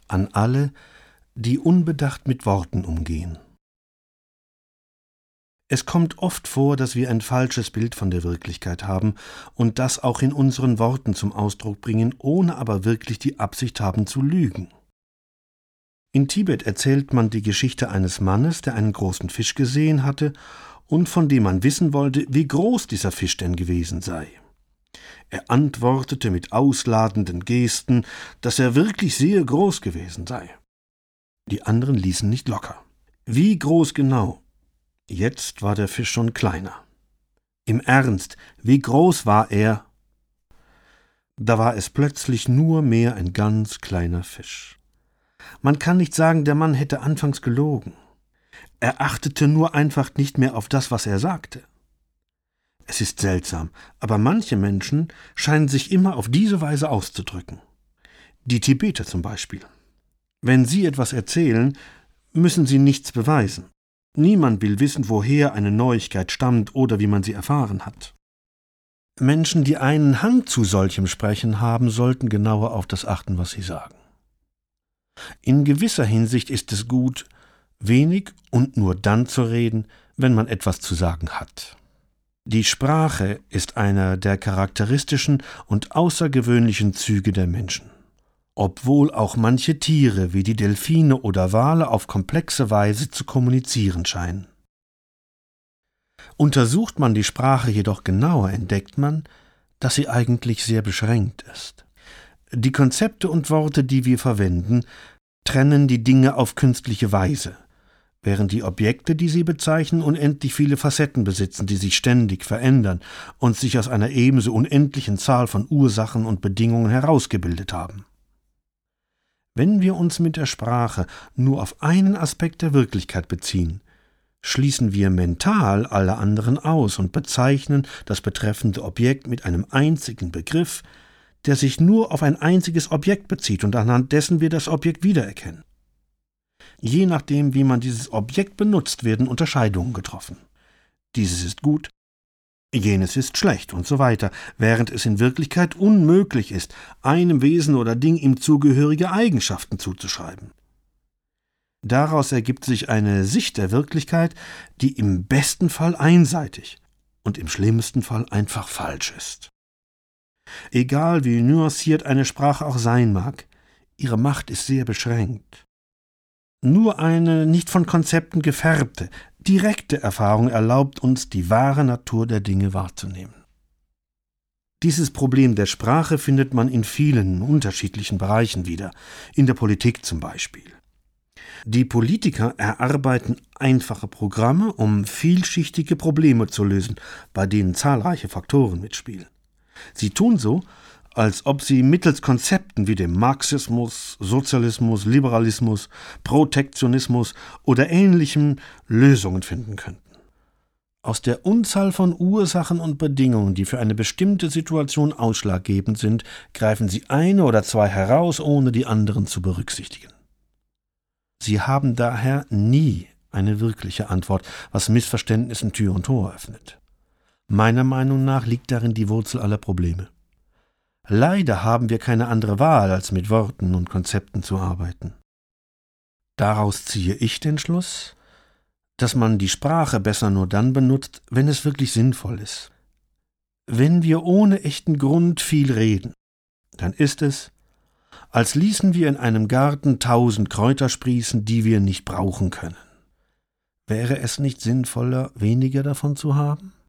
an alle, die unbedacht mit Worten umgehen. Es kommt oft vor, dass wir ein falsches Bild von der Wirklichkeit haben und das auch in unseren Worten zum Ausdruck bringen, ohne aber wirklich die Absicht haben zu lügen. In Tibet erzählt man die Geschichte eines Mannes, der einen großen Fisch gesehen hatte und von dem man wissen wollte, wie groß dieser Fisch denn gewesen sei. Er antwortete mit ausladenden Gesten, dass er wirklich sehr groß gewesen sei. Die anderen ließen nicht locker. Wie groß genau? Jetzt war der Fisch schon kleiner. Im Ernst, wie groß war er? Da war es plötzlich nur mehr ein ganz kleiner Fisch. Man kann nicht sagen, der Mann hätte anfangs gelogen. Er achtete nur einfach nicht mehr auf das, was er sagte. Es ist seltsam, aber manche Menschen scheinen sich immer auf diese Weise auszudrücken. Die Tibeter zum Beispiel. Wenn sie etwas erzählen, müssen sie nichts beweisen. Niemand will wissen, woher eine Neuigkeit stammt oder wie man sie erfahren hat. Menschen, die einen Hang zu solchem Sprechen haben, sollten genauer auf das achten, was sie sagen. In gewisser Hinsicht ist es gut, wenig und nur dann zu reden, wenn man etwas zu sagen hat. Die Sprache ist einer der charakteristischen und außergewöhnlichen Züge der Menschen. Obwohl auch manche Tiere wie die Delfine oder Wale auf komplexe Weise zu kommunizieren scheinen. Untersucht man die Sprache jedoch genauer, entdeckt man, dass sie eigentlich sehr beschränkt ist. Die Konzepte und Worte, die wir verwenden, trennen die Dinge auf künstliche Weise, während die Objekte, die sie bezeichnen, unendlich viele Facetten besitzen, die sich ständig verändern und sich aus einer ebenso unendlichen Zahl von Ursachen und Bedingungen herausgebildet haben. Wenn wir uns mit der Sprache nur auf einen Aspekt der Wirklichkeit beziehen, schließen wir mental alle anderen aus und bezeichnen das betreffende Objekt mit einem einzigen Begriff, der sich nur auf ein einziges Objekt bezieht und anhand dessen wir das Objekt wiedererkennen. Je nachdem, wie man dieses Objekt benutzt, werden Unterscheidungen getroffen. Dieses ist gut, jenes ist schlecht und so weiter, während es in Wirklichkeit unmöglich ist, einem Wesen oder Ding ihm zugehörige Eigenschaften zuzuschreiben. Daraus ergibt sich eine Sicht der Wirklichkeit, die im besten Fall einseitig und im schlimmsten Fall einfach falsch ist. Egal wie nuanciert eine Sprache auch sein mag, ihre Macht ist sehr beschränkt. Nur eine nicht von Konzepten gefärbte, direkte Erfahrung erlaubt uns, die wahre Natur der Dinge wahrzunehmen. Dieses Problem der Sprache findet man in vielen unterschiedlichen Bereichen wieder, in der Politik zum Beispiel. Die Politiker erarbeiten einfache Programme, um vielschichtige Probleme zu lösen, bei denen zahlreiche Faktoren mitspielen. Sie tun so, als ob sie mittels Konzepten wie dem Marxismus, Sozialismus, Liberalismus, Protektionismus oder Ähnlichem Lösungen finden könnten. Aus der Unzahl von Ursachen und Bedingungen, die für eine bestimmte Situation ausschlaggebend sind, greifen sie eine oder zwei heraus, ohne die anderen zu berücksichtigen. Sie haben daher nie eine wirkliche Antwort, was Missverständnissen Tür und Tor öffnet. Meiner Meinung nach liegt darin die Wurzel aller Probleme. Leider haben wir keine andere Wahl, als mit Worten und Konzepten zu arbeiten. Daraus ziehe ich den Schluss, dass man die Sprache besser nur dann benutzt, wenn es wirklich sinnvoll ist. Wenn wir ohne echten Grund viel reden, dann ist es, als ließen wir in einem Garten 1000 Kräuter sprießen, die wir nicht brauchen können. Wäre es nicht sinnvoller, weniger davon zu haben?